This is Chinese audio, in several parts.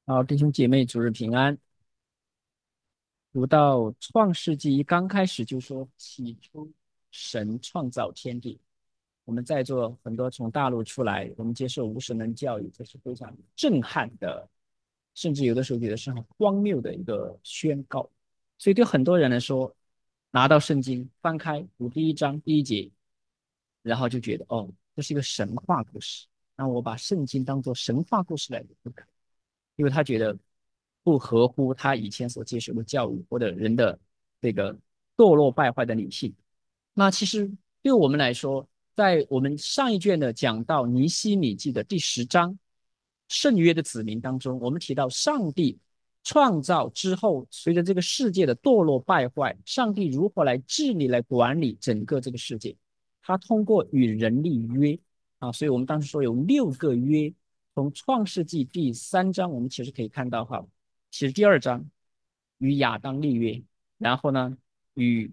好，弟兄姐妹，主日平安。读到创世纪刚开始就说，起初神创造天地。我们在座很多从大陆出来，我们接受无神论教育，这是非常震撼的，甚至有的时候觉得是很荒谬的一个宣告。所以对很多人来说，拿到圣经翻开读第一章第一节，然后就觉得哦，这是一个神话故事。那我把圣经当做神话故事来读，不可，因为他觉得不合乎他以前所接受的教育或者人的这个堕落败坏的理性。那其实对我们来说，在我们上一卷的讲到尼希米记的第10章圣约的子民当中，我们提到上帝创造之后，随着这个世界的堕落败坏，上帝如何来治理、来管理整个这个世界？他通过与人立约啊，所以我们当时说有6个约。从创世纪第3章，我们其实可以看到哈，其实第2章与亚当立约，然后呢与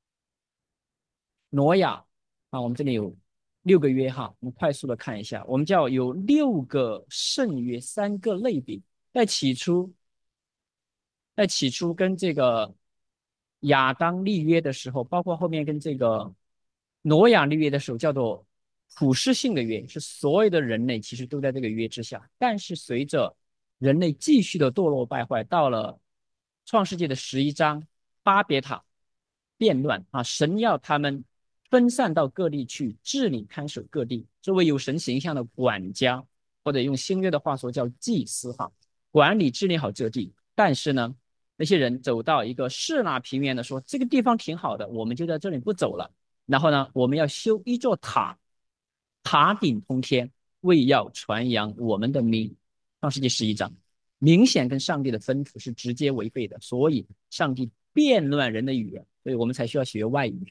挪亚啊，我们这里有6个约哈，我们快速的看一下，我们叫有6个圣约，3个类别。在起初，在起初跟这个亚当立约的时候，包括后面跟这个挪亚立约的时候，叫做普世性的约，是所有的人类其实都在这个约之下。但是随着人类继续的堕落败坏，到了创世纪的11章，巴别塔变乱啊，神要他们分散到各地去治理看守各地，作为有神形象的管家，或者用新约的话说叫祭司哈，管理治理好这地。但是呢，那些人走到一个示拿平原的说，这个地方挺好的，我们就在这里不走了。然后呢，我们要修一座塔，塔顶通天，为要传扬我们的名。创世纪11章，明显跟上帝的吩咐是直接违背的，所以上帝变乱人的语言，所以我们才需要学外语。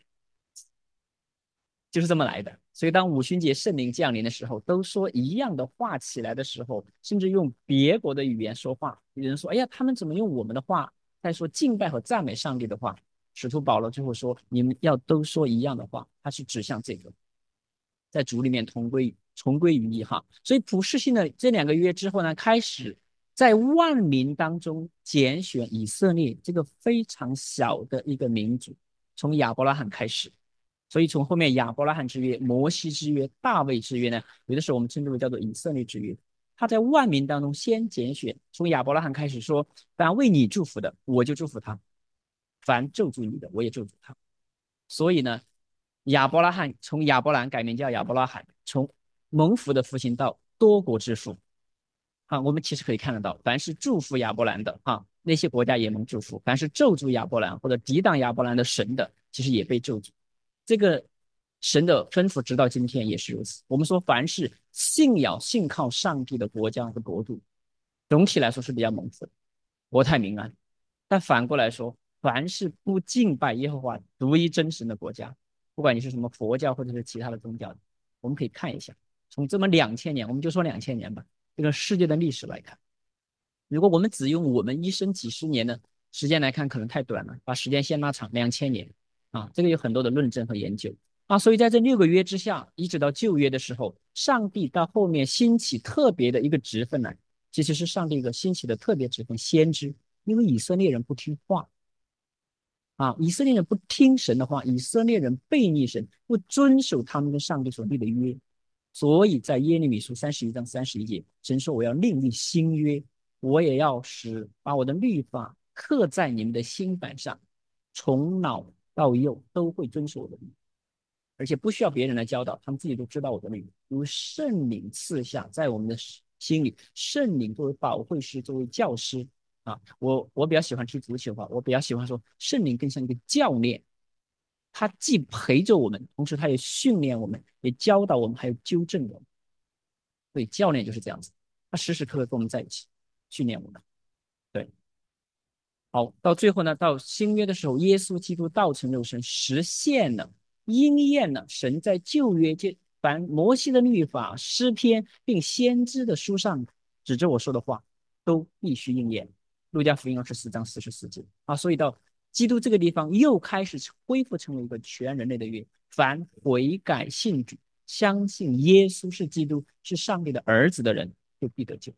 就是这么来的。所以当五旬节圣灵降临的时候，都说一样的话起来的时候，甚至用别国的语言说话。有人说：“哎呀，他们怎么用我们的话在说敬拜和赞美上帝的话？”使徒保罗最后说：“你们要都说一样的话。”他是指向这个，在主里面同归于一哈。所以普世性的这2个约之后呢，开始在万民当中拣选以色列这个非常小的一个民族，从亚伯拉罕开始。所以从后面亚伯拉罕之约、摩西之约、大卫之约呢，有的时候我们称之为叫做以色列之约。他在万民当中先拣选，从亚伯拉罕开始说：凡为你祝福的，我就祝福他；凡咒诅你的，我也咒诅他。所以呢，亚伯拉罕从亚伯兰改名叫亚伯拉罕，从蒙福的父亲到多国之父啊，我们其实可以看得到，凡是祝福亚伯兰的啊，那些国家也蒙祝福；凡是咒诅亚伯兰或者抵挡亚伯兰的神的，其实也被咒诅。这个神的吩咐直到今天也是如此。我们说，凡是信仰信靠上帝的国家和国度，总体来说是比较蒙福的，国泰民安。但反过来说，凡是不敬拜耶和华独一真神的国家，不管你是什么佛教或者是其他的宗教，我们可以看一下，从这么2000年，我们就说2000年吧，这个世界的历史来看，如果我们只用我们一生几十年的时间来看，可能太短了，把时间先拉长2000年啊，这个有很多的论证和研究啊。所以在这6个约之下，一直到旧约的时候，上帝到后面兴起特别的一个职分来，其实是上帝一个兴起的特别职分——先知。因为以色列人不听话啊，以色列人不听神的话，以色列人背逆神，不遵守他们跟上帝所立的约，所以在耶利米书31章31节，神说：“我要另立新约，我也要把我的律法刻在你们的心板上，从老到幼都会遵守我的律，而且不需要别人来教导，他们自己都知道我的律，由圣灵赐下在我们的心里，圣灵作为保惠师，作为教师啊。我比较喜欢踢足球哈，我比较喜欢说圣灵更像一个教练，他既陪着我们，同时他也训练我们，也教导我们，还有纠正我们。所以教练就是这样子，他时时刻刻跟我们在一起，训练我们。对，好，到最后呢，到新约的时候，耶稣基督道成肉身，实现了、应验了神在旧约凡摩西的律法、诗篇并先知的书上指着我说的话，都必须应验。路加福音24章44节啊，所以到基督这个地方又开始恢复成为一个全人类的约，凡悔改信主、相信耶稣是基督、是上帝的儿子的人，就必得救。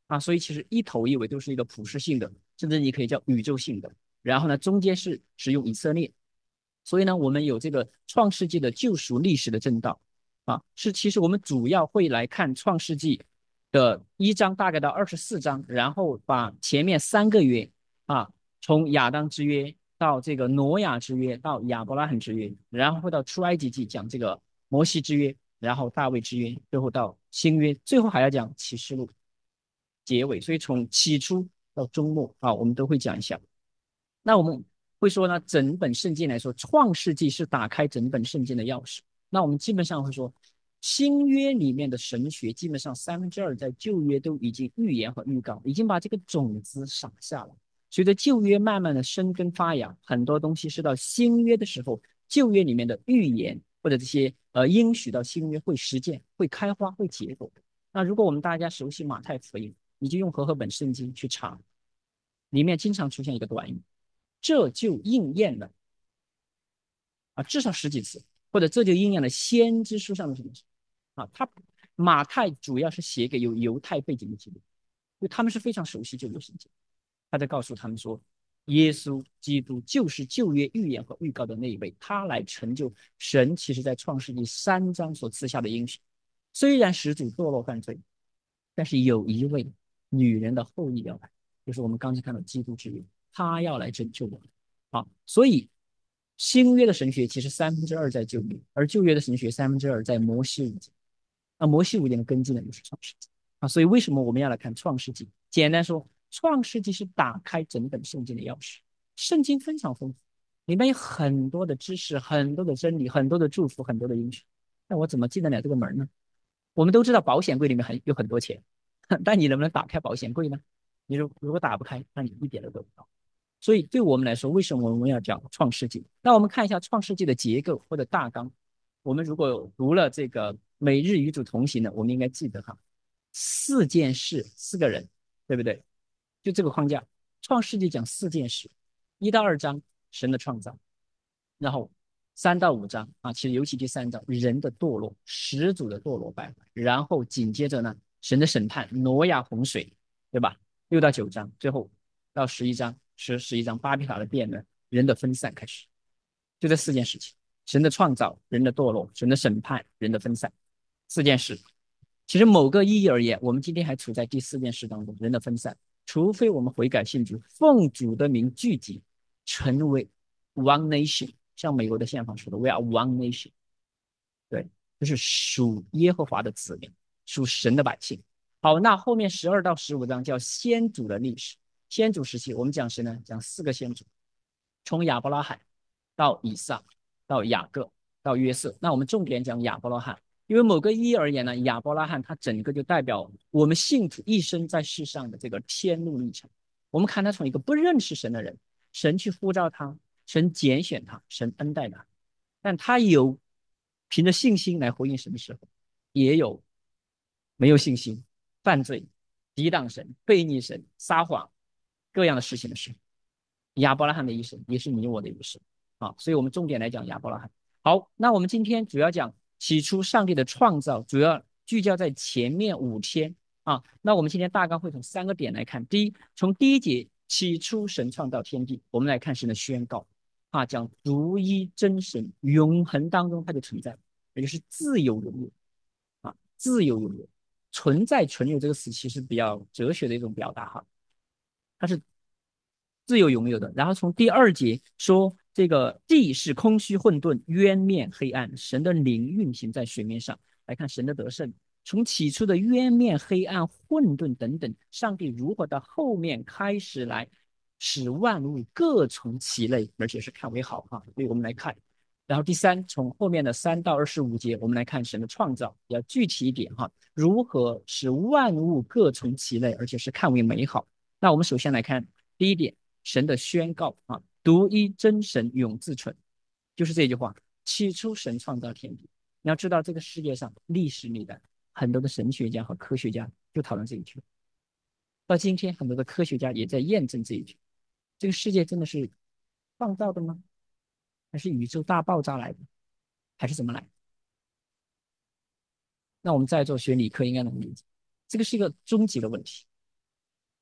所以其实一头一尾都是一个普世性的，甚至你可以叫宇宙性的。然后呢，中间是使用以色列，所以呢，我们有这个创世纪的救赎历史的正道其实我们主要会来看创世纪的1章大概到24章，然后把前面3个约啊，从亚当之约到这个挪亚之约，到亚伯拉罕之约，然后会到出埃及记讲这个摩西之约，然后大卫之约，最后到新约，最后还要讲启示录结尾，所以从起初到终末我们都会讲一下。那我们会说呢，整本圣经来说，创世纪是打开整本圣经的钥匙。那我们基本上会说，新约里面的神学基本上2/3在旧约都已经预言和预告，已经把这个种子撒下了。随着旧约慢慢的生根发芽，很多东西是到新约的时候，旧约里面的预言或者这些应许到新约会实践、会开花、会结果。那如果我们大家熟悉马太福音，你就用和合本圣经去查，里面经常出现一个短语，这就应验了至少10几次，或者这就应验了先知书上的什么他马太主要是写给有犹太背景的基督徒，因为他们是非常熟悉旧约圣经，他在告诉他们说，耶稣基督就是旧约预言和预告的那一位，他来成就神其实在创世纪3章所赐下的应许。虽然始祖堕落犯罪，但是有一位女人的后裔要来，就是我们刚才看到基督之约，他要来拯救我们。所以新约的神学其实2/3在旧约，而旧约的神学2/3在摩西五经。摩西五经的根基呢就是创世纪所以为什么我们要来看创世纪？简单说，创世纪是打开整本圣经的钥匙。圣经非常丰富，里面有很多的知识，很多的真理，很多的祝福，很多的应许。那我怎么进得了这个门呢？我们都知道保险柜里面有很多钱，但你能不能打开保险柜呢？你如果打不开，那你一点都得不到。所以对我们来说，为什么我们要讲创世纪？那我们看一下创世纪的结构或者大纲。我们如果读了这个每日与主同行的，我们应该记得4件事，4个人，对不对？就这个框架，创世纪讲4件事，1到2章神的创造，然后3到5章其实尤其第3章人的堕落，始祖的堕落败坏，然后紧接着呢神的审判，挪亚洪水，对吧？6到9章，最后到11章11章巴比塔的变乱，人的分散开始，就这4件事情：神的创造、人的堕落、神的审判、人的分散，4件事。其实某个意义而言，我们今天还处在第4件事当中，人的分散。除非我们悔改信主，奉主的名聚集，成为 one nation， 像美国的宪法说的 ，we are one nation。对，就是属耶和华的子民，属神的百姓。好，那后面12到15章叫先祖的历史。先祖时期，我们讲谁呢？讲4个先祖，从亚伯拉罕到以撒，到雅各，到约瑟。那我们重点讲亚伯拉罕，因为某个意义而言呢，亚伯拉罕他整个就代表我们信徒一生在世上的这个天路历程。我们看他从一个不认识神的人，神去呼召他，神拣选他，神恩待他，但他有凭着信心来回应神的时候，也有没有信心、犯罪、抵挡神、背逆神、撒谎各样的事情的时候。亚伯拉罕的一生也是你我的一生所以我们重点来讲亚伯拉罕。好，那我们今天主要讲起初上帝的创造，主要聚焦在前面5天那我们今天大概会从3个点来看。第一，从第一节起初神创造天地，我们来看神的宣告讲独一真神永恒当中它就存在，也就是自由永有自由永有。存在存有这个词其实比较哲学的一种表达它是自由拥有的。然后从第2节说，这个地是空虚混沌，渊面黑暗，神的灵运行在水面上。来看神的得胜，从起初的渊面黑暗、混沌等等，上帝如何到后面开始来使万物各从其类，而且是看为好所以我们来看。然后第3，从后面的3到25节，我们来看神的创造，比较具体一点如何使万物各从其类，而且是看为美好。那我们首先来看第一点，神的宣告独一真神永自存，就是这句话。起初神创造天地，你要知道这个世界上历史里的很多的神学家和科学家就讨论这一句，到今天很多的科学家也在验证这一句。这个世界真的是创造的吗？还是宇宙大爆炸来的？还是怎么来的？那我们在座学理科应该能理解，这个是一个终极的问题。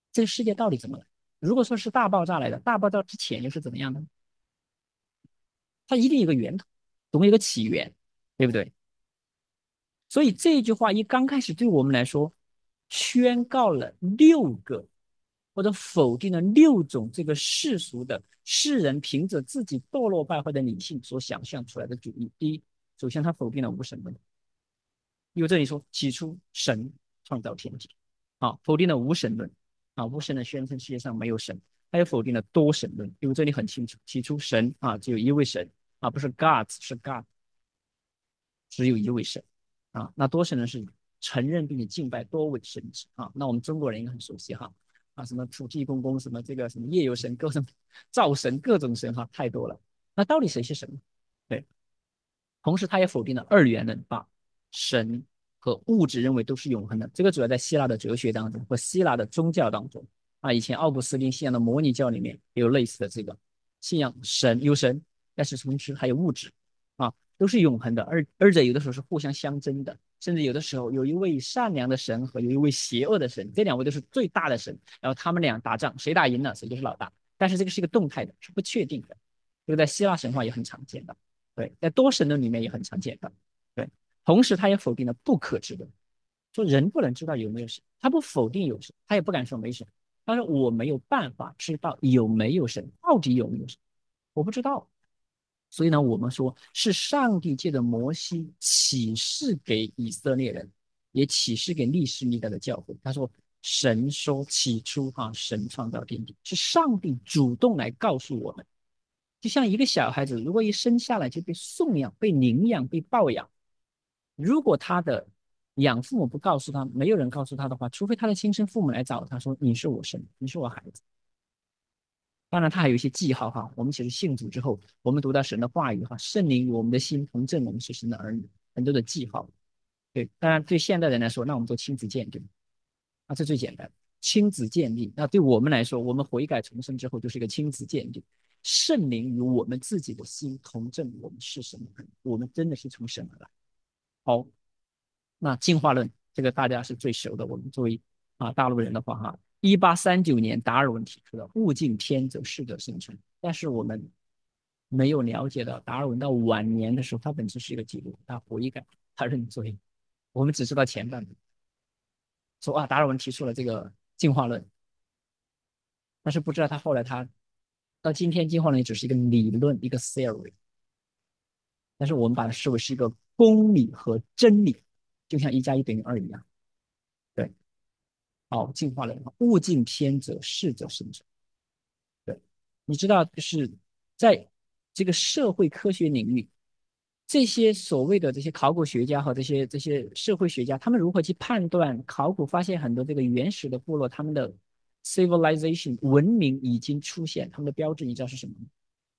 这个世界到底怎么来？如果说是大爆炸来的，大爆炸之前又是怎么样的？它一定有个源头，总有个起源，对不对？所以这句话一刚开始对我们来说，宣告了六个或者否定了六种这个世俗的世人凭着自己堕落败坏的理性所想象出来的主义。第一，首先他否定了无神论，因为这里说起初神创造天地，啊，否定了无神论，啊，无神论宣称世界上没有神，他也否定了多神论，因为这里很清楚，起初神啊只有一位神，啊不是 gods 是 God，只有一位神，啊，那多神论是承认并且敬拜多位神祇，啊，那我们中国人应该很熟悉哈，啊什么土地公公，什么这个什么夜游神，各种灶神，各种神哈，太多了。那到底谁是神？对，同时他也否定了二元论，把神和物质认为都是永恒的。这个主要在希腊的哲学当中和希腊的宗教当中啊，以前奥古斯丁信仰的摩尼教里面也有类似的这个信仰神有神，但是同时还有物质啊，都是永恒的，而且有的时候是互相相争的，甚至有的时候有一位善良的神和有一位邪恶的神，这两位都是最大的神，然后他们俩打仗，谁打赢了谁就是老大。但是这个是一个动态的，是不确定的，这个在希腊神话也很常见的。对，在多神论里面也很常见的。对，同时他也否定了不可知论，说人不能知道有没有神，他不否定有神，他也不敢说没神，他说我没有办法知道有没有神，到底有没有神，我不知道。所以呢，我们说是上帝借着摩西启示给以色列人，也启示给历史历代的教会。他说，神说起初啊，神创造天地，是上帝主动来告诉我们。就像一个小孩子，如果一生下来就被送养、被领养、被抱养，如果他的养父母不告诉他，没有人告诉他的话，除非他的亲生父母来找他说：“你是我生，你是我孩子。”当然，他还有一些记号哈。我们其实信主之后，我们读到神的话语哈，圣灵与我们的心同证，我们是神的儿女，很多的记号。对，当然对现代人来说，那我们做亲子鉴定，啊，这最简单。亲子鉴定，那对我们来说，我们悔改重生之后就是一个亲子鉴定。圣灵与我们自己的心同证，我们是神的儿女，我们真的是从神而来。好，那进化论这个大家是最熟的。我们作为大陆人的话，哈，1839年达尔文提出的“物竞天择，适者生存”，但是我们没有了解到达尔文到晚年的时候，他本身是一个基督徒，他悔改，他认罪。我们只知道前半部，说达尔文提出了这个进化论，但是不知道他后来到今天进化论只是一个理论，一个 theory，但是我们把它视为是一个公理和真理，就像1+1等于2一样。对，好，进化论，物竞天择，适者生存。对，你知道，就是在这个社会科学领域，这些所谓的这些考古学家和这些社会学家，他们如何去判断考古发现很多这个原始的部落，他们的 civilization 文明已经出现，他们的标志你知道是什么吗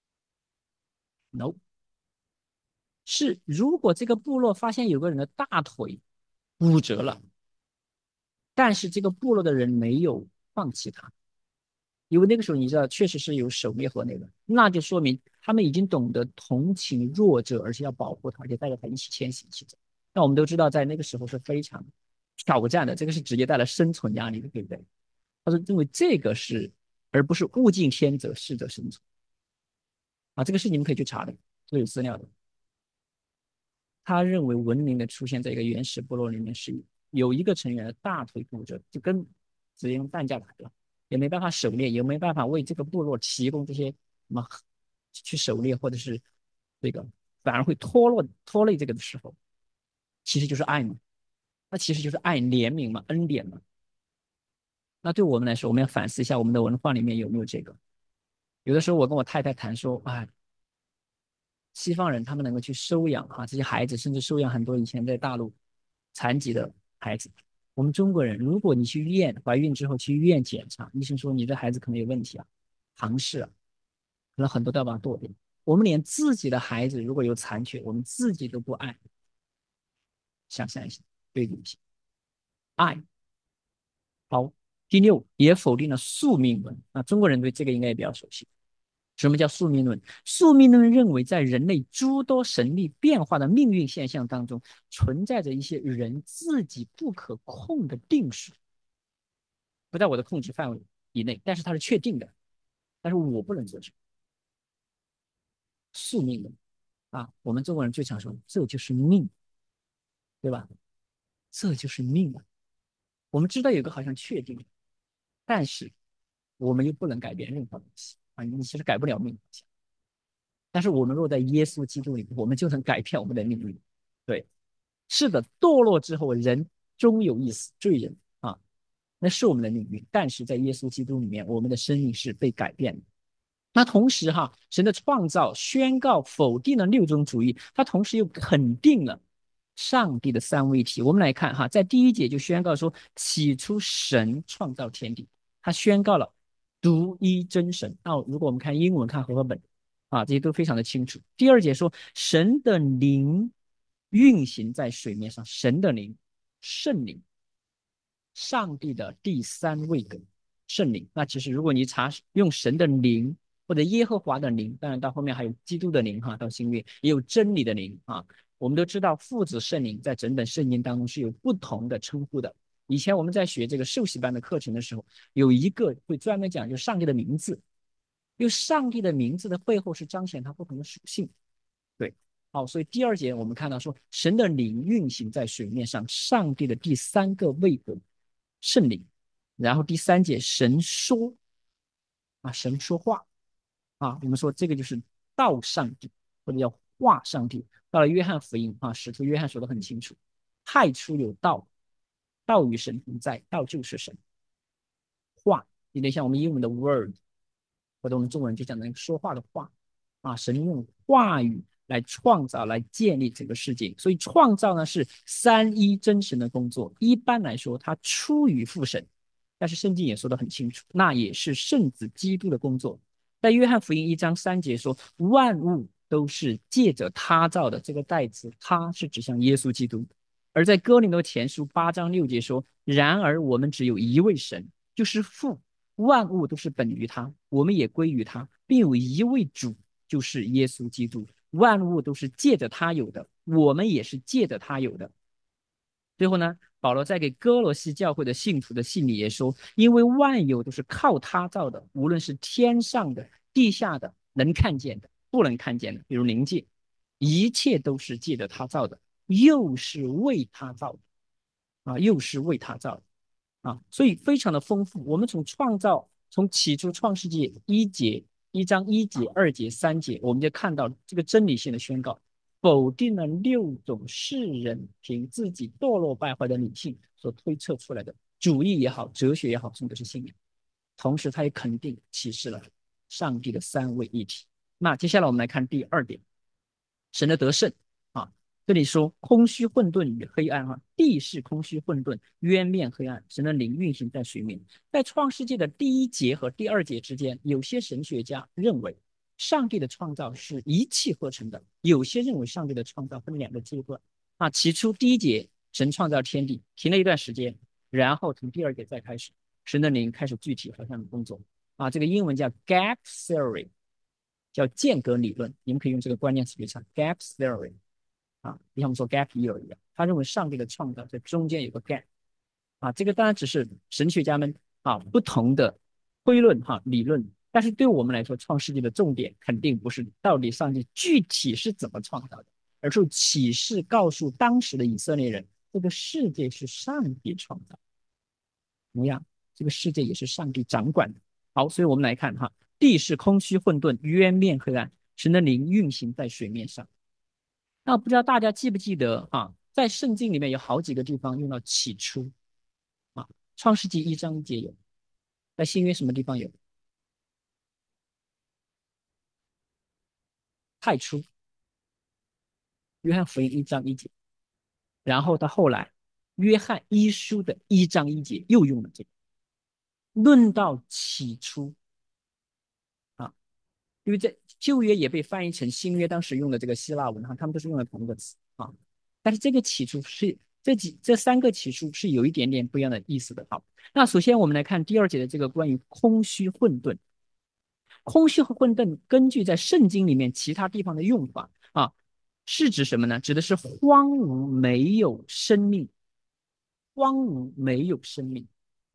？No，是如果这个部落发现有个人的大腿骨折了，但是这个部落的人没有放弃他，因为那个时候你知道，确实是有狩猎和那个，那就说明他们已经懂得同情弱者，而且要保护他，而且带着他一起迁徙一起走。那我们都知道，在那个时候是非常挑战的，这个是直接带来生存压力的，对不对？他说，认为这个是，而不是物竞天择，适者生存啊，这个是你们可以去查的，都有资料的。他认为文明的出现在一个原始部落里面是有一个成员的大腿骨折，就跟只用担架来了，也没办法狩猎，也没办法为这个部落提供这些什么去狩猎，或者是这个反而会拖累这个的时候，其实就是爱嘛，那其实就是爱怜悯嘛，恩典嘛。那对我们来说，我们要反思一下我们的文化里面有没有这个。有的时候我跟我太太谈说，哎，西方人他们能够去收养这些孩子，甚至收养很多以前在大陆残疾的孩子。我们中国人，如果你去医院怀孕之后去医院检查，医生说你的孩子可能有问题啊，唐氏啊，可能很多都要把它剁掉。我们连自己的孩子如果有残缺，我们自己都不爱，想象一下，对不起，爱。好，第六也否定了宿命论啊，中国人对这个应该也比较熟悉。什么叫宿命论？宿命论认为，在人类诸多神秘变化的命运现象当中，存在着一些人自己不可控的定数。 不在我的控制范围以内，但是它是确定的，但是我不能做主，宿命的啊。我们中国人最常说，这就是命，对吧？这就是命啊。我们知道有个好像确定，但是我们又不能改变任何东西啊。你其实改不了命，但是我们若在耶稣基督里，我们就能改变我们的命运。对，是的，堕落之后，人终有一死，罪人啊，那是我们的命运。但是在耶稣基督里面，我们的生命是被改变的。那同时哈，神的创造宣告否定了六种主义，他同时又肯定了上帝的三位一体。我们来看哈，在第一节就宣告说，起初神创造天地，他宣告了独一真神。那如果我们看英文看和合本啊，这些都非常的清楚。第二节说，神的灵运行在水面上，神的灵，圣灵。上帝的第三位格圣灵。那其实如果你查用神的灵或者耶和华的灵，当然到后面还有基督的灵哈，到新约也有真理的灵啊。我们都知道父子圣灵在整本圣经当中是有不同的称呼的。以前我们在学这个受洗班的课程的时候，有一个会专门讲就是上帝的名字，因为上帝的名字的背后是彰显他不同的属性。对，好，所以第二节我们看到说，神的灵运行在水面上，上帝的第三个位格圣灵。然后第三节神说啊，神说话啊，我们说这个就是道上帝或者叫话上帝。到了约翰福音啊，使徒约翰说的很清楚，太初有道，道与神同在，道就是神。话有点像我们英文的 word，或者我们中文就讲的说话的话啊，神用话语来创造、来建立整个世界。所以创造呢是三一真神的工作。一般来说，它出于父神，但是圣经也说得很清楚，那也是圣子基督的工作。在约翰福音1章3节说，万物都是借着他造的。这个代词，他是指向耶稣基督。而在哥林多前书8章6节说，然而我们只有一位神，就是父，万物都是本于他，我们也归于他，并有一位主，就是耶稣基督。万物都是借着他有的，我们也是借着他有的。最后呢，保罗在给哥罗西教会的信徒的信里也说，因为万有都是靠他造的，无论是天上的、地下的、能看见的、不能看见的，比如灵界，一切都是借着他造的，又是为他造的啊，又是为他造的。啊，所以非常的丰富。我们从创造，从起初创世纪1章1节、2节、3节，我们就看到这个真理性的宣告，否定了六种世人凭自己堕落败坏的理性所推测出来的主义也好、哲学也好，甚至是信仰。同时，他也肯定启示了上帝的三位一体。那接下来我们来看第二点，神的得胜啊。这里说空虚混沌与黑暗啊，地是空虚混沌，渊面黑暗，神的灵运行在水面。在创世纪的第一节和第二节之间，有些神学家认为上帝的创造是一气呵成的，有些认为上帝的创造分两个阶段啊。起初第一节神创造天地，停了一段时间，然后从第二节再开始，神的灵开始具体好像工作啊。这个英文叫 gap theory，叫间隔理论，你们可以用这个关键词去查 gap theory。啊，就像我们说 gap year 一样，他认为上帝的创造在中间有个 gap 啊，这个当然只是神学家们啊不同的推论哈理论，但是对我们来说，创世纪的重点肯定不是到底上帝具体是怎么创造的，而是启示告诉当时的以色列人，这个世界是上帝创造，同样这个世界也是上帝掌管的。好，所以我们来看哈，地是空虚混沌，渊面黑暗，神的灵运行在水面上。那不知道大家记不记得啊，在圣经里面有好几个地方用到起初啊，创世纪1章1节有，在新约什么地方有？太初，约翰福音1章1节，然后到后来，约翰一书的1章1节又用了这个。论到起初啊，因为在旧约也被翻译成新约当时用的这个希腊文哈，他们都是用的同一个词啊，但是这个起初是这三个起初是有一点点不一样的意思的。好，那首先我们来看第二节的这个关于空虚混沌。空虚和混沌根据在圣经里面其他地方的用法啊，是指什么呢？指的是荒芜没有生命，荒芜没有生命。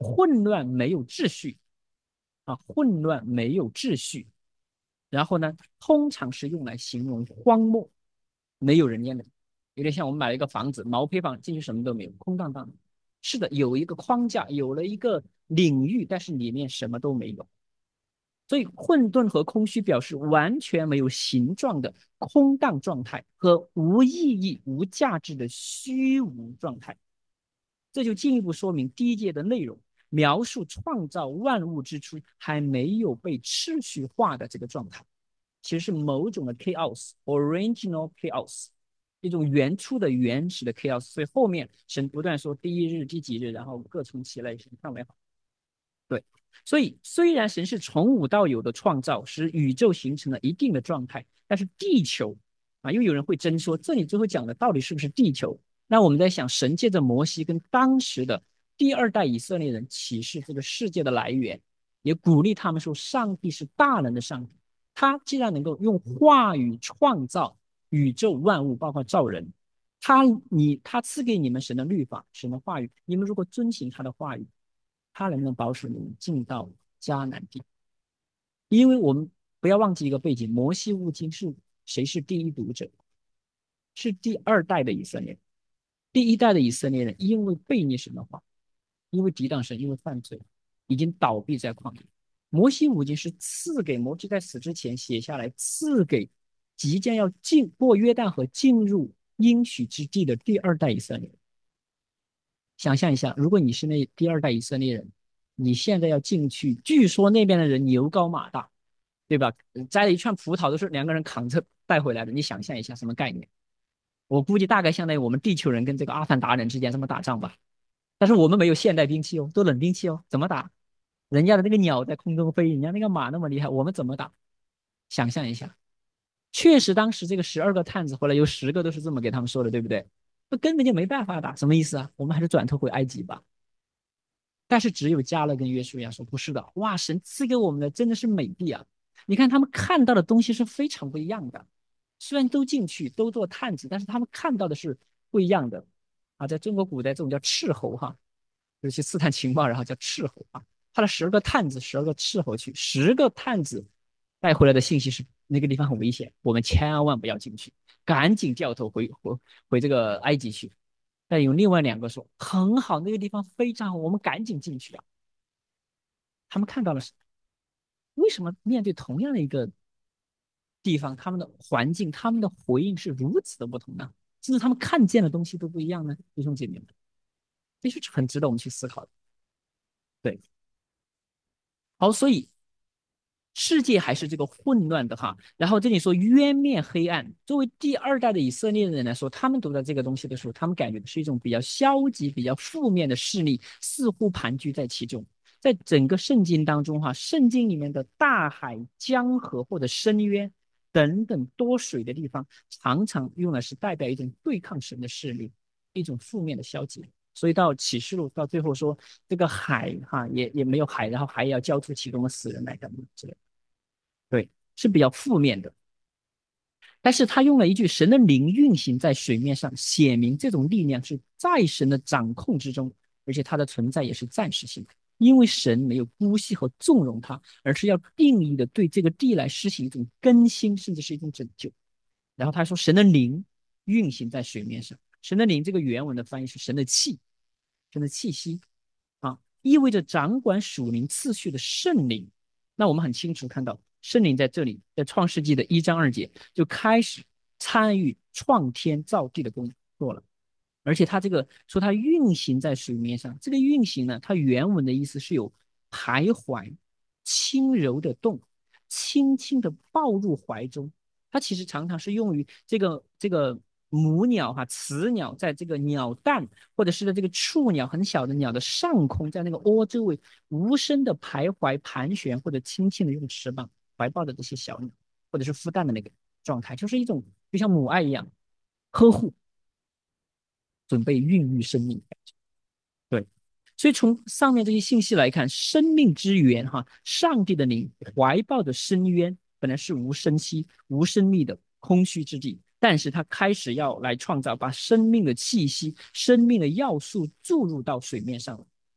混乱没有秩序啊，混乱没有秩序。然后呢，通常是用来形容荒漠，没有人烟的，有点像我们买了一个房子，毛坯房进去什么都没有，空荡荡的。是的，有一个框架，有了一个领域，但是里面什么都没有。所以混沌和空虚表示完全没有形状的空荡状态和无意义、无价值的虚无状态。这就进一步说明第一节的内容，描述创造万物之初还没有被秩序化的这个状态，其实是某种的 chaos，original chaos，一种原初的原始的 chaos。所以后面神不断说第一日、第几日，然后各从其类，神看为好。对，所以虽然神是从无到有的创造，使宇宙形成了一定的状态，但是地球啊，又有人会争说，这里最后讲的到底是不是地球？那我们在想，神借着摩西跟当时的第二代以色列人启示这个世界的来源，也鼓励他们说，上帝是大能的上帝，他既然能够用话语创造宇宙万物，包括造人，他赐给你们神的律法、神的话语，你们如果遵行他的话语，他能不能保守你们进到迦南地？因为我们不要忘记一个背景，摩西五经是谁是第一读者？是第二代的以色列人。第一代的以色列人因为背逆神的话，因为抵挡神，因为犯罪，已经倒闭在旷野。摩西五经是赐给摩西在死之前写下来，赐给即将要过约旦河进入应许之地的第二代以色列人。想象一下，如果你是那第二代以色列人，你现在要进去，据说那边的人牛高马大，对吧？摘了一串葡萄都是两个人扛着带回来的，你想象一下什么概念？我估计大概相当于我们地球人跟这个阿凡达人之间这么打仗吧。但是我们没有现代兵器哦，都冷兵器哦，怎么打？人家的那个鸟在空中飞，人家那个马那么厉害，我们怎么打？想象一下，确实当时这个12个探子，后来有10个都是这么给他们说的，对不对？那根本就没办法打，什么意思啊？我们还是转头回埃及吧。但是只有加勒跟约书亚说不是的，哇，神赐给我们的真的是美地啊！你看他们看到的东西是非常不一样的，虽然都进去都做探子，但是他们看到的是不一样的啊。在中国古代这种叫斥候哈，就去刺探情报，然后叫斥候啊。派了12个探子，12个斥候去，10个探子带回来的信息是那个地方很危险，我们千万不要进去，赶紧掉头回这个埃及去。但有另外2个说很好，那个地方非常好，我们赶紧进去啊。他们看到了什么？为什么面对同样的一个地方，他们的环境、他们的回应是如此的不同呢？甚至他们看见的东西都不一样呢？弟兄姐妹们，这是很值得我们去思考的。对，好，所以世界还是这个混乱的哈。然后这里说渊面黑暗，作为第二代的以色列人来说，他们读到这个东西的时候，他们感觉是一种比较消极、比较负面的势力，似乎盘踞在其中。在整个圣经当中哈，圣经里面的大海、江河或者深渊等等多水的地方，常常用的是代表一种对抗神的势力，一种负面的消极。所以到启示录到最后说这个海哈也没有海，然后海也要交出其中的死人来等等之类的。对，是比较负面的。但是他用了一句"神的灵运行在水面上"，写明这种力量是在神的掌控之中，而且它的存在也是暂时性的，因为神没有姑息和纵容它，而是要定义的对这个地来施行一种更新，甚至是一种拯救。然后他说"神的灵运行在水面上"，神的灵这个原文的翻译是神的气，神的气息啊，意味着掌管属灵次序的圣灵。那我们很清楚看到，圣灵在这里，在创世纪的1章2节就开始参与创天造地的工作了。而且它这个说它运行在水面上，这个运行呢，它原文的意思是有徘徊、轻柔的动、轻轻的抱入怀中。它其实常常是用于这个母鸟哈，雌鸟在这个鸟蛋或者是在这个雏鸟很小的鸟的上空，在那个窝周围无声的徘徊、盘旋，或者轻轻的用翅膀怀抱的这些小鸟，或者是孵蛋的那个状态，就是一种就像母爱一样呵护，准备孕育生命。对，所以从上面这些信息来看，生命之源哈，上帝的灵怀抱的深渊本来是无生息、无生命的空虚之地，但是他开始要来创造，把生命的气息、生命的要素注入到水面上。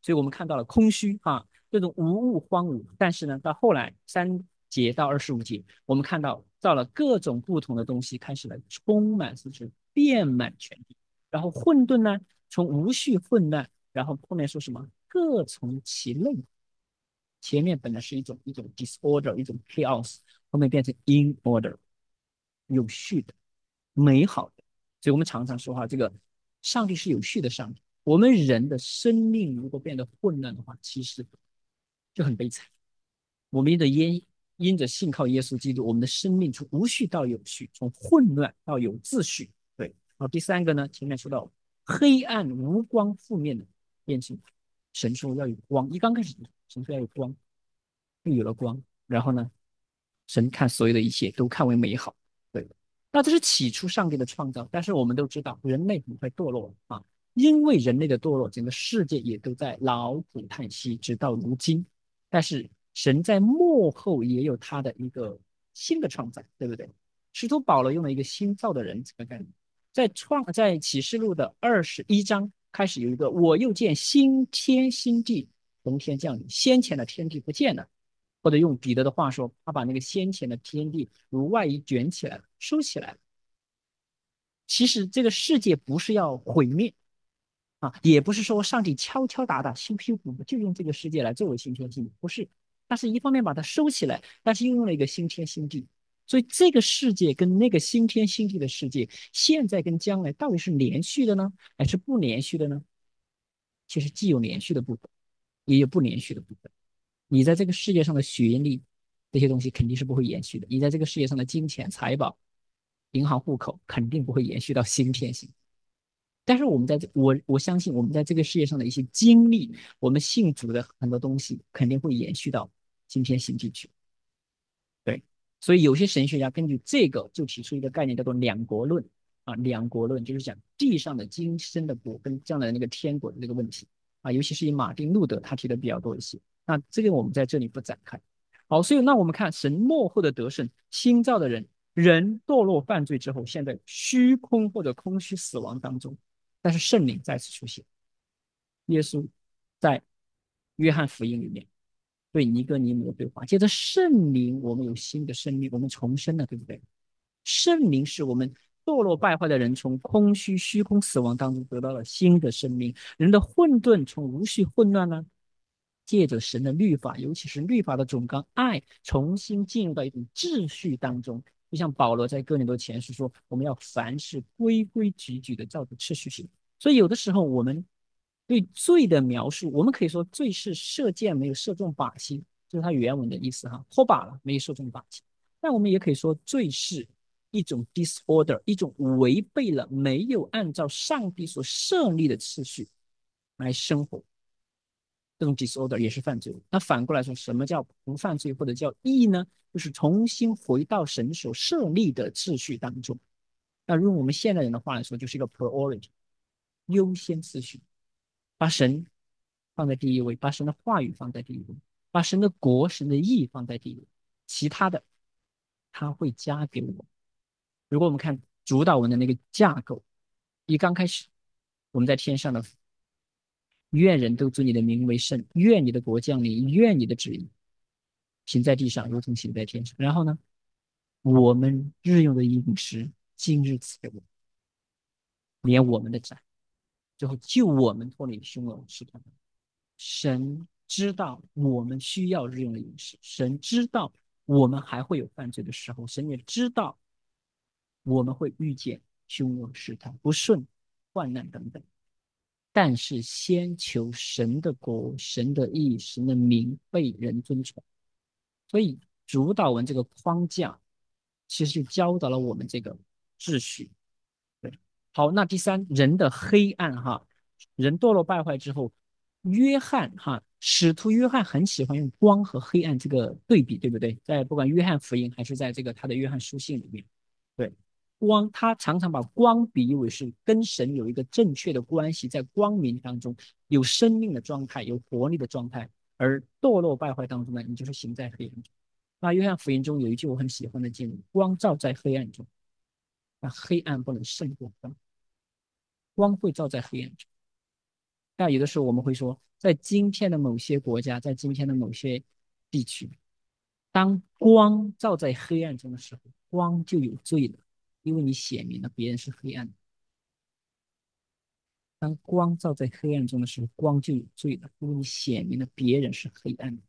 所以我们看到了空虚这种无物荒芜。但是呢，到后来3节到25节，我们看到了各种不同的东西开始来充满四肢，遍满全地。然后混沌呢，从无序混乱，然后后面说什么？各从其类。前面本来是一种 disorder，一种 chaos，后面变成 in order，有序的、美好的。所以我们常常说这个上帝是有序的上帝。我们人的生命如果变得混乱的话，其实就很悲惨。我们因着信靠耶稣基督，我们的生命从无序到有序，从混乱到有秩序。对，好，第三个呢，前面说到黑暗无光负面的变成神说要有光，一刚开始神说要有光，就有了光。然后呢，神看所有的一切都看为美好。对，那这是起初上帝的创造，但是我们都知道人类很快堕落因为人类的堕落，整个世界也都在劳苦叹息，直到如今。但是神在幕后也有他的一个新的创造，对不对？使徒保罗用了一个新造的人这个概念，在启示录的21章开始有一个我又见新天新地从天降临，先前的天地不见了。或者用彼得的话说，他把那个先前的天地如外衣卷起来了，收起来了。其实这个世界不是要毁灭也不是说上帝敲敲打打、修修补补就用这个世界来作为新天新地，不是。他是一方面把它收起来，但是又用了一个新天新地。所以这个世界跟那个新天新地的世界，现在跟将来到底是连续的呢，还是不连续的呢？其实既有连续的部分，也有不连续的部分。你在这个世界上的学历，这些东西肯定是不会延续的。你在这个世界上的金钱、财宝、银行户口，肯定不会延续到新天新。但是我相信我们在这个世界上的一些经历，我们信主的很多东西，肯定会延续到今天新地去。对，所以有些神学家根据这个就提出一个概念，叫做两国论两国论就是讲地上的今生的国跟将来的那个天国的这个问题尤其是以马丁路德他提的比较多一些。那这个我们在这里不展开。好，所以那我们看神幕后的得胜，新造的人堕落犯罪之后，现在虚空或者空虚死亡当中，但是圣灵再次出现。耶稣在约翰福音里面对尼哥尼姆的对话，接着圣灵，我们有新的生命，我们重生了，对不对？圣灵是我们堕落败坏的人从空虚、虚空、死亡当中得到了新的生命，人的混沌从无序混乱呢，借着神的律法，尤其是律法的总纲爱，重新进入到一种秩序当中。就像保罗在哥林多前书说，我们要凡事规规矩矩的照着秩序行。所以有的时候我们对罪的描述，我们可以说罪是射箭没有射中靶心，这是它原文的意思脱靶了没有射中靶心。但我们也可以说罪是一种 disorder，一种违背了没有按照上帝所设立的次序来生活，这种 disorder 也是犯罪。那反过来说，什么叫不犯罪或者叫义呢？就是重新回到神所设立的秩序当中。那用我们现代人的话来说，就是一个 priority 优先次序，把神放在第一位，把神的话语放在第一位，把神的国、神的义放在第一位，其他的他会加给我。如果我们看主导文的那个架构，一刚开始我们在天上的愿人都尊你的名为圣，愿你的国降临，愿你的旨意行在地上，如同行在天上。然后呢，我们日用的饮食，今日赐给我们，免我们的债，最后救我们脱离凶恶试探。神知道我们需要日用的饮食，神知道我们还会有犯罪的时候，神也知道我们会遇见凶恶试探、不顺、患难等等。但是先求神的国、神的义、神的名被人尊崇。所以主导文这个框架，其实就教导了我们这个秩序。对，好，那第三，人的黑暗人堕落败坏之后，约翰使徒约翰很喜欢用光和黑暗这个对比，对不对？在不管约翰福音还是在这个他的约翰书信里面，对。光，他常常把光比喻为是跟神有一个正确的关系，在光明当中有生命的状态，有活力的状态，而堕落败坏当中呢，你就是行在黑暗中。那约翰福音中有一句我很喜欢的经文：光照在黑暗中，那黑暗不能胜过光，光会照在黑暗中。 但有的时候我们会说，在今天的某些国家，在今天的某些地区，当光照在黑暗中的时候，光就有罪了，因为你显明了别人是黑暗的。当光照在黑暗中的时候，光就有罪了，因为你显明了别人是黑暗的。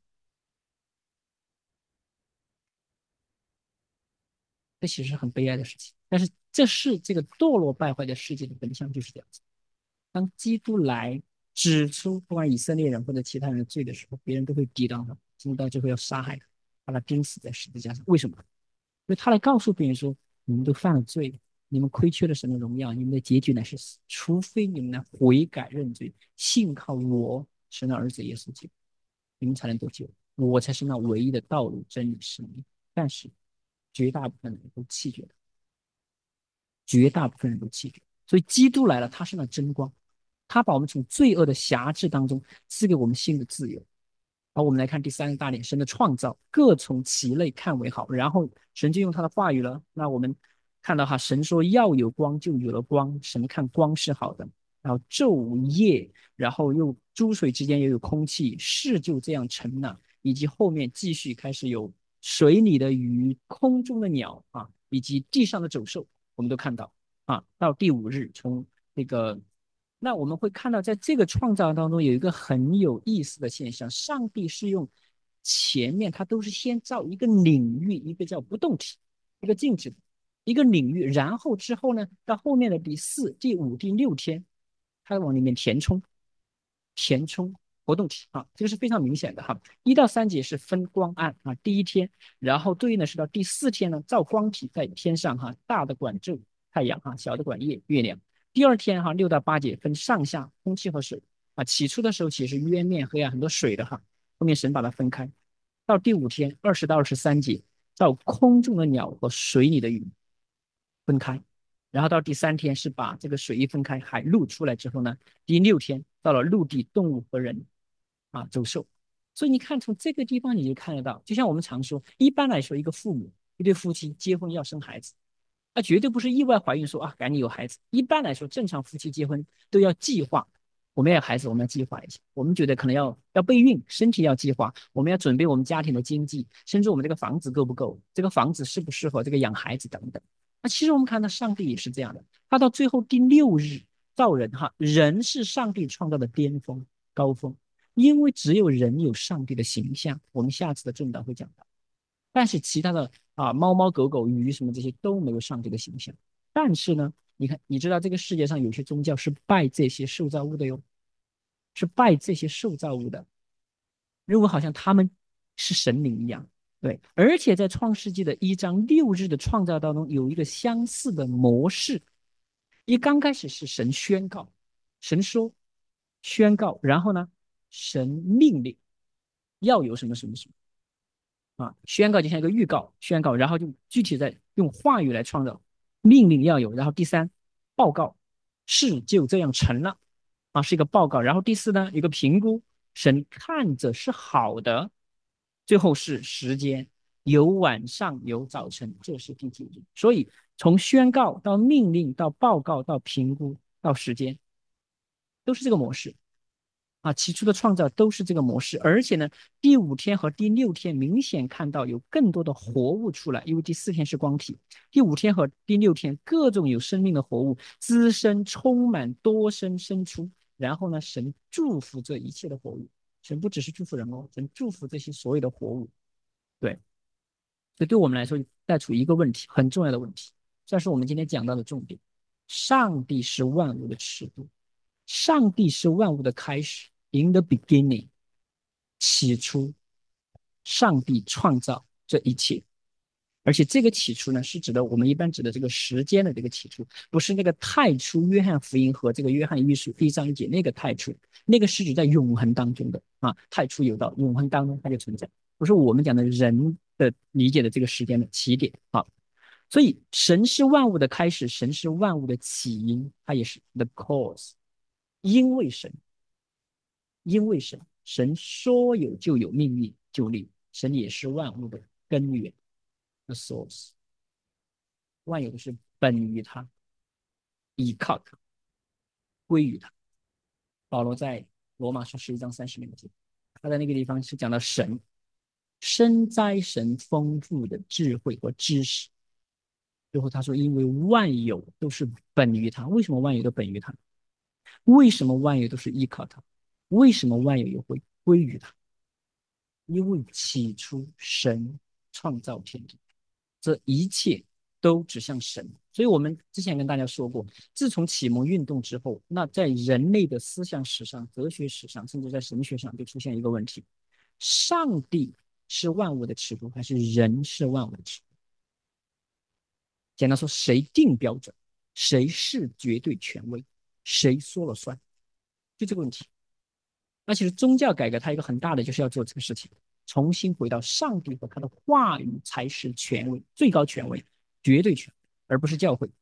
这其实是很悲哀的事情，但是这是这个堕落败坏的世界的本相，就是这样子。当基督来指出不管以色列人或者其他人的罪的时候，别人都会抵挡他，甚至到最后要杀害他，把他钉死在十字架上。为什么？因为他来告诉别人说，你们都犯了罪，你们亏缺了神的荣耀，你们的结局乃是死，除非你们来悔改认罪，信靠我神的儿子耶稣基督，你们才能得救。我才是那唯一的道路、真理、生命。但是绝大部分人都弃绝了，绝大部分人都弃绝。所以基督来了，他是那真光，他把我们从罪恶的辖制当中赐给我们新的自由。好，我们来看第三个大点，神的创造，各从其类看为好。然后神就用他的话语了。那我们看到哈，神说要有光，就有了光。神看光是好的，然后昼夜，然后又诸水之间也有空气，事就这样成了。以及后面继续开始有水里的鱼、空中的鸟啊，以及地上的走兽，我们都看到啊。到第五日，从那个那我们会看到，在这个创造当中有一个很有意思的现象：上帝是用前面他都是先造一个领域，一个叫不动体，一个静止的一个领域，然后之后呢，到后面的第四、第五、第六天，他往里面填充活动体啊，这个是非常明显的哈。1到3节是分光暗啊，第一天，然后对应的是到第四天呢，照光体在天上哈，大的管昼太阳哈，小的管月亮。第二天哈6到8节分上下空气和水啊，起初的时候其实渊面黑暗很多水的哈，后面神把它分开。到第五天20到23节，到空中的鸟和水里的鱼分开。然后到第三天是把这个水一分开，海陆出来之后呢，第六天到了陆地动物和人啊走兽。所以你看从这个地方你就看得到，就像我们常说，一般来说一个父母一对夫妻结婚要生孩子，那绝对不是意外怀孕说啊赶紧有孩子。一般来说正常夫妻结婚都要计划，我们要有孩子我们要计划一下，我们觉得可能要备孕，身体要计划，我们要准备我们家庭的经济，甚至我们这个房子够不够，这个房子适不适合这个养孩子等等。那其实我们看到上帝也是这样的，他到最后第6日造人哈，人是上帝创造的巅峰高峰，因为只有人有上帝的形象，我们下次的正道会讲到。但是其他的啊，猫猫狗狗、鱼什么这些都没有上帝的形象。但是呢，你看，你知道这个世界上有些宗教是拜这些受造物的哟，是拜这些受造物的，认为好像他们是神灵一样。对，而且在创世纪的1章6日的创造当中，有一个相似的模式。刚开始是神宣告，神说宣告，然后呢，神命令要有什么什么什么啊，宣告就像一个预告，宣告，然后就具体在用话语来创造，命令要有，然后第三报告，事就这样成了啊，是一个报告，然后第四呢，一个评估，神看着是好的，最后是时间，有晚上有早晨，这是第9日。所以从宣告到命令到报告到评估到时间，都是这个模式啊。起初的创造都是这个模式，而且呢，第5天和第6天明显看到有更多的活物出来，因为第4天是光体，第5天和第6天各种有生命的活物滋生、充满、多生、生出。然后呢，神祝福这一切的活物，神不只是祝福人哦，神祝福这些所有的活物。对，这对我们来说带出一个问题，很重要的问题，这是我们今天讲到的重点。上帝是万物的尺度，上帝是万物的开始。In the beginning，起初，上帝创造这一切。而且这个起初呢，是指的我们一般指的这个时间的这个起初，不是那个太初。约翰福音和这个约翰一书1章1节那个太初，那个是指在永恒当中的啊，太初有道，永恒当中它就存在，不是我们讲的人的理解的这个时间的起点啊。所以神是万物的开始，神是万物的起因，它也是 the cause。因为神，神说有就有，命令就立，神也是万物的根源 the source。万有是本于他，依靠他，归于他。 保罗在罗马书11章30节，他在那个地方是讲到神深哉神丰富的智慧和知识。最后他说，因为万有都是本于他。为什么万有都本于他？为什么万有都是依靠他？为什么万有又会归于他？因为起初神创造天地，这一切都指向神。所以我们之前跟大家说过，自从启蒙运动之后，那在人类的思想史上、哲学史上，甚至在神学上，就出现一个问题：上帝是万物的尺度，还是人是万物的尺度？简单说，谁定标准？谁是绝对权威？谁说了算？就这个问题。那其实宗教改革它一个很大的就是要做这个事情，重新回到上帝和他的话语才是权威、最高权威、绝对权威，而不是教会。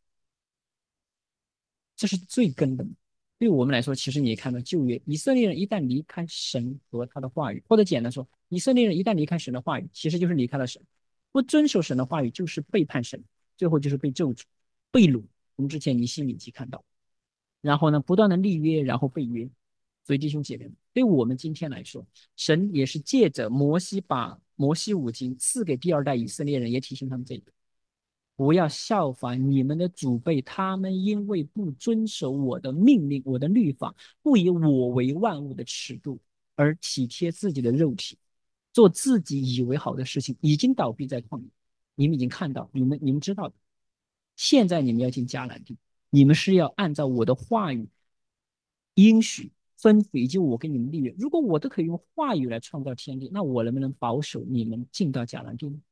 这是最根本的。对我们来说，其实你也看到旧约，以色列人一旦离开神和他的话语，或者简单说，以色列人一旦离开神的话语，其实就是离开了神。不遵守神的话语，就是背叛神，最后就是被咒诅、被掳。我们之前尼希米记看到，然后呢，不断的立约，然后背约。所以弟兄姐妹们，对我们今天来说，神也是借着摩西把摩西五经赐给第二代以色列人，也提醒他们这个。不要效仿你们的祖辈，他们因为不遵守我的命令、我的律法，不以我为万物的尺度，而体贴自己的肉体，做自己以为好的事情，已经倒闭在旷野。你们已经看到，你们知道的。现在你们要进迦南地，你们是要按照我的话语、应许、吩咐以及我给你们立约。如果我都可以用话语来创造天地，那我能不能保守你们进到迦南地呢？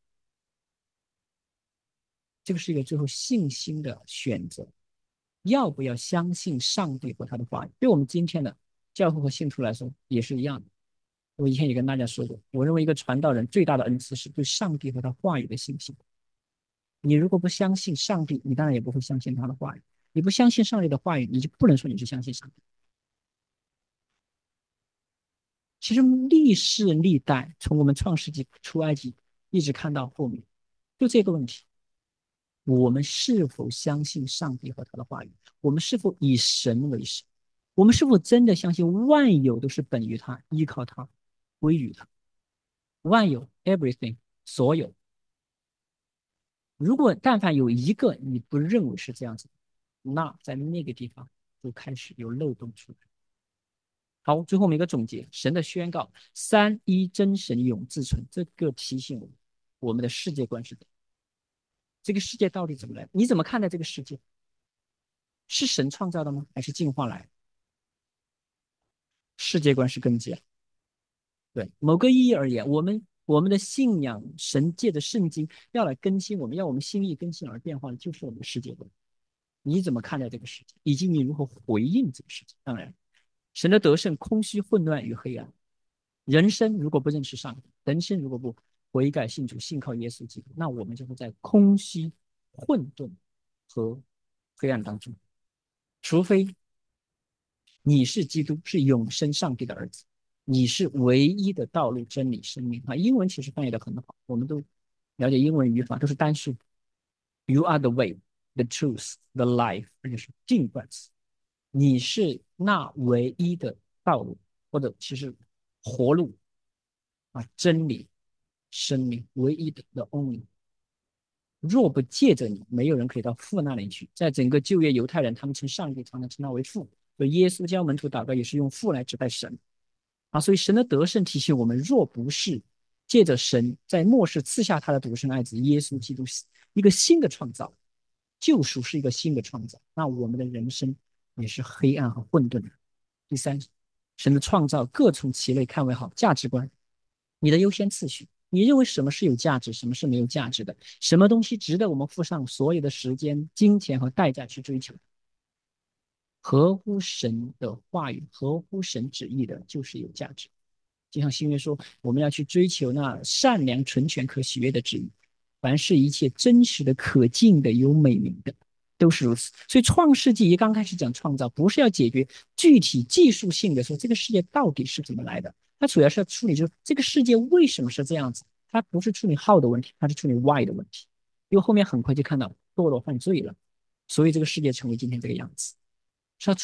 这个是一个最后信心的选择，要不要相信上帝和他的话语？对我们今天的教会和信徒来说也是一样的。我以前也跟大家说过，我认为一个传道人最大的恩赐是对上帝和他话语的信心。你如果不相信上帝，你当然也不会相信他的话语。你不相信上帝的话语，你就不能说你是相信上帝。其实历世历代，从我们创世纪出埃及，一直看到后面，就这个问题。我们是否相信上帝和他的话语？我们是否以神为神？我们是否真的相信万有都是本于他、依靠他、归于他？万有 everything 所有。如果但凡有一个你不认为是这样子，那在那个地方就开始有漏洞出来。好，最后我们一个总结：神的宣告，三一真神永自存。这个提醒我们，我们的世界观是怎么？这个世界到底怎么来？你怎么看待这个世界？是神创造的吗？还是进化来的？世界观是根基啊。对，某个意义而言，我们的信仰，神借着圣经要来更新我们，要我们心意更新而变化的，就是我们的世界观。你怎么看待这个世界，以及你如何回应这个世界？当然，神的得胜，空虚、混乱与黑暗。人生如果不认识上帝，人生如果不悔改信主、信靠耶稣基督，那我们就会在空虚、混沌和黑暗当中。除非你是基督，是永生上帝的儿子，你是唯一的道路、真理、生命啊！英文其实翻译的很好，我们都了解英文语法，都是单数。You are the way, the truth, the life，而且是尽管词。你是那唯一的道路，或者其实活路啊，真理、生命，唯一的 the only。若不借着你，没有人可以到父那里去。在整个旧约犹太人，他们称上帝常常称他为父，所以耶稣教门徒祷告也是用父来指代神啊。所以神的得胜提醒我们，若不是借着神在末世赐下他的独生爱子耶稣基督一个新的创造，救赎是一个新的创造，那我们的人生也是黑暗和混沌的。第三，神的创造各从其类看为好，价值观，你的优先次序。你认为什么是有价值，什么是没有价值的？什么东西值得我们付上所有的时间、金钱和代价去追求？合乎神的话语、合乎神旨意的，就是有价值。就像新约说，我们要去追求那善良、纯全、可喜悦的旨意。凡是一切真实的、可敬的、有美名的，都是如此。所以，创世纪一刚开始讲创造，不是要解决具体技术性的说这个世界到底是怎么来的，它主要是要处理就是这个世界为什么是这样子。它不是处理 how 的问题，它是处理 why 的问题。因为后面很快就看到堕落犯罪了，所以这个世界成为今天这个样子。是要处理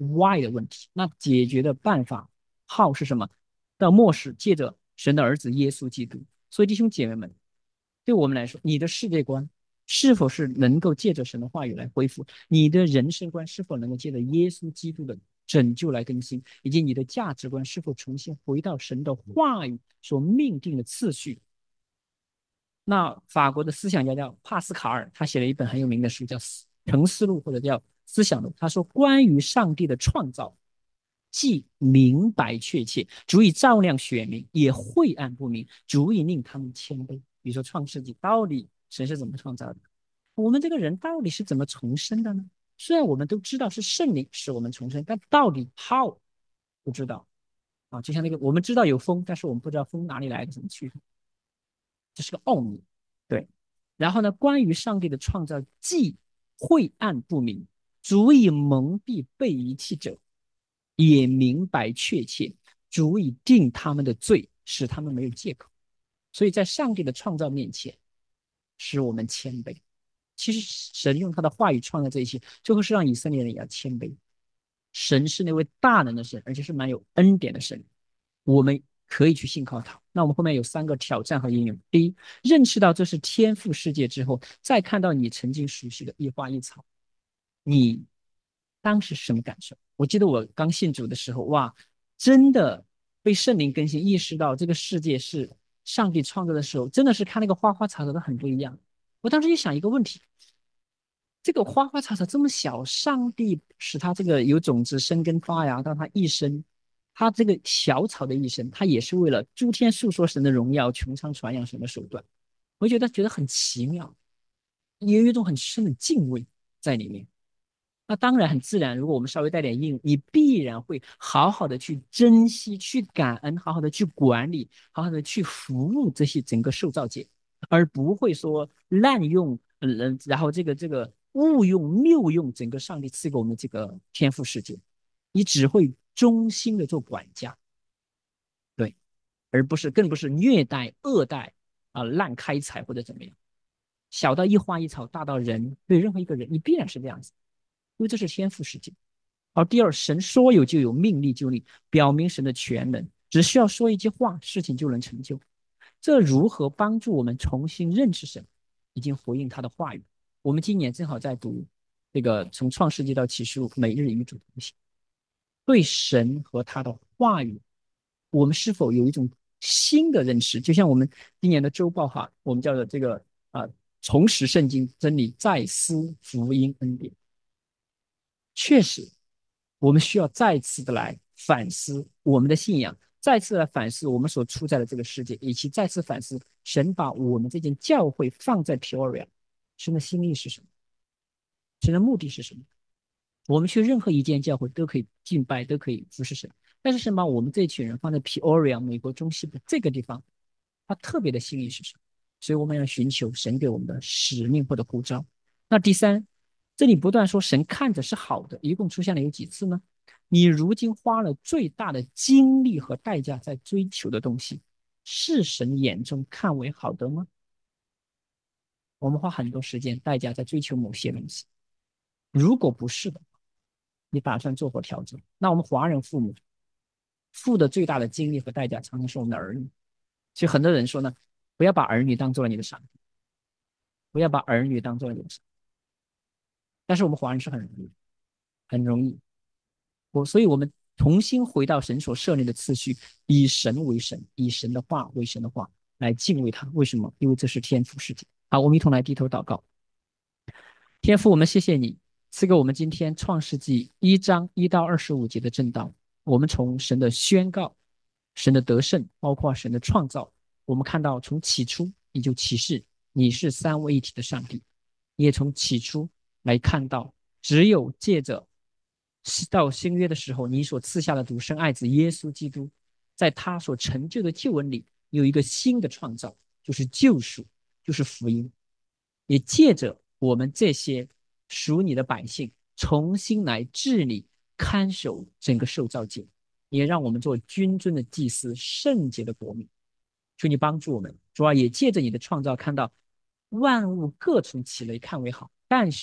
why 的问题。那解决的办法 how 是什么？到末世借着神的儿子耶稣基督。所以弟兄姐妹们，对我们来说，你的世界观是否是能够借着神的话语来恢复？你的人生观是否能够借着耶稣基督的拯救来更新？以及你的价值观是否重新回到神的话语所命定的次序？那法国的思想家叫帕斯卡尔，他写了一本很有名的书，叫《沉思录》或者叫《思想录》。他说，关于上帝的创造，既明白确切，足以照亮选民；也晦暗不明，足以令他们谦卑。比如说，《创世纪》到底神是怎么创造的？我们这个人到底是怎么重生的呢？虽然我们都知道是圣灵使我们重生，但到底 how 不知道啊。就像那个，我们知道有风，但是我们不知道风哪里来的，怎么去的，这是个奥秘。对，然后呢，关于上帝的创造，既晦暗不明，足以蒙蔽被遗弃者，也明白确切，足以定他们的罪，使他们没有借口。所以在上帝的创造面前，使我们谦卑。其实神用他的话语创造这一切，最后是让以色列人也要谦卑。神是那位大能的神，而且是蛮有恩典的神，我们可以去信靠他。那我们后面有3个挑战和应用。第一，认识到这是天赋世界之后，再看到你曾经熟悉的一花一草，你当时是什么感受？我记得我刚信主的时候，哇，真的被圣灵更新，意识到这个世界是上帝创造的时候，真的是看那个花花草草都很不一样。我当时就想一个问题：这个花花草草这么小，上帝使它这个有种子生根发芽，到它一生，它这个小草的一生，它也是为了诸天述说神的荣耀，穹苍传扬神的手段。我觉得很奇妙，也有一种很深的敬畏在里面。那当然很自然，如果我们稍微带点应用，你必然会好好的去珍惜、去感恩，好好的去管理，好好的去服务这些整个受造界，而不会说滥用，然后这个误用、谬用整个上帝赐给我们这个天赋世界，你只会忠心的做管家，对，而不是更不是虐待、恶待滥开采或者怎么样。小到一花一草，大到人，对任何一个人，你必然是这样子，因为这是天赋世界。而第二，神说有就有，命立就立，表明神的全能，只需要说一句话，事情就能成就。这如何帮助我们重新认识神，已经回应他的话语？我们今年正好在读这个从创世纪到启示录，每日与主同行。对神和他的话语，我们是否有一种新的认识？就像我们今年的周报哈，我们叫做这个重拾圣经真理，再思福音恩典。确实，我们需要再次的来反思我们的信仰，再次来反思我们所处在的这个世界，以及再次反思神把我们这件教会放在 Peoria， 神的心意是什么？神的目的是什么？我们去任何一间教会都可以敬拜，都可以服侍神，但是神把我们这群人放在 Peoria 美国中西部这个地方，他特别的心意是什么？所以我们要寻求神给我们的使命或者呼召。那第三，这里不断说神看着是好的，一共出现了有几次呢？你如今花了最大的精力和代价在追求的东西，是神眼中看为好的吗？我们花很多时间代价在追求某些东西，如果不是的，你打算做何调整？那我们华人父母付的最大的精力和代价，常常是我们的儿女。所以很多人说呢，不要把儿女当做了你的上帝，不要把儿女当做了你的上帝。但是我们华人是很容易，很容易。所以我们重新回到神所设立的次序，以神为神，以神的话为神的话，来敬畏他。为什么？因为这是天赋世界。好，我们一同来低头祷告。天父，我们谢谢你赐给我们今天创世纪1章1到25节的正道。我们从神的宣告、神的得胜，包括神的创造，我们看到从起初你就启示你是三位一体的上帝，你也从起初来看到，只有借着到新约的时候，你所赐下的独生爱子耶稣基督，在他所成就的救恩里有一个新的创造，就是救赎，就是福音。也借着我们这些属你的百姓，重新来治理、看守整个受造界，也让我们做君尊的祭司、圣洁的国民。求你帮助我们，主要也借着你的创造，看到万物各从其类，看为好，但是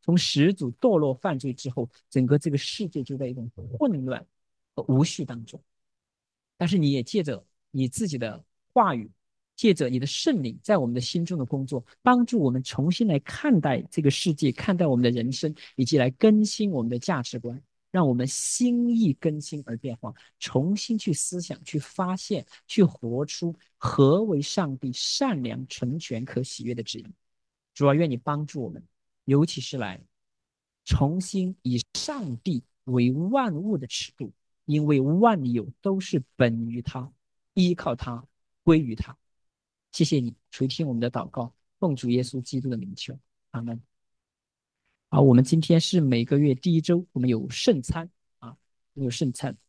从始祖堕落犯罪之后，整个这个世界就在一种混乱和无序当中。但是你也借着你自己的话语，借着你的圣灵在我们的心中的工作，帮助我们重新来看待这个世界，看待我们的人生，以及来更新我们的价值观，让我们心意更新而变化，重新去思想、去发现、去活出何为上帝善良、纯全、可喜悦的旨意。主要愿你帮助我们，尤其是来重新以上帝为万物的尺度，因为万有都是本于他，依靠他，归于他。谢谢你垂听我们的祷告，奉主耶稣基督的名求，阿门。好，我们今天是每个月第一周，我们有圣餐啊，有圣餐。